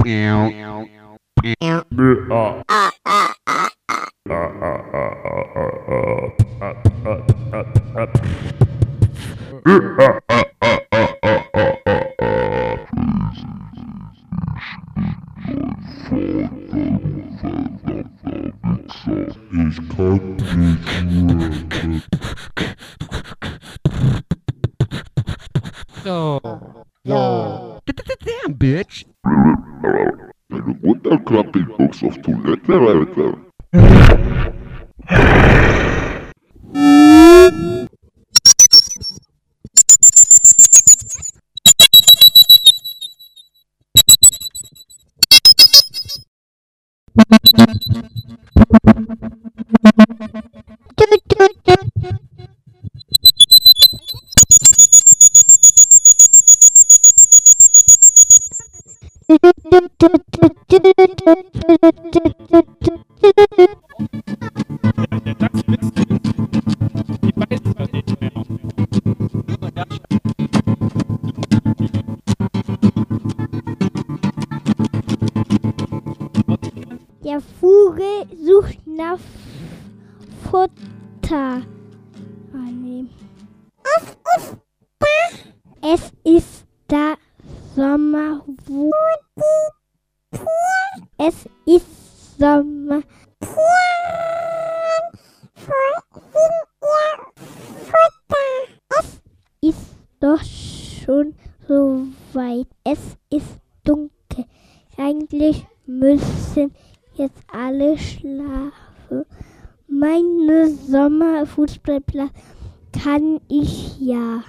Damn, bitch. Eine Wunderkrabbelbox auf Toilette, Alter. Der Vogel sucht nach Futter. Ah, nee. Es ist der Sommer. Es ist Sommer. Es ist doch schon so weit. Es ist dunkel. Eigentlich müssen jetzt alle schlafen. Meine Sommerfußballplatz kann ich ja.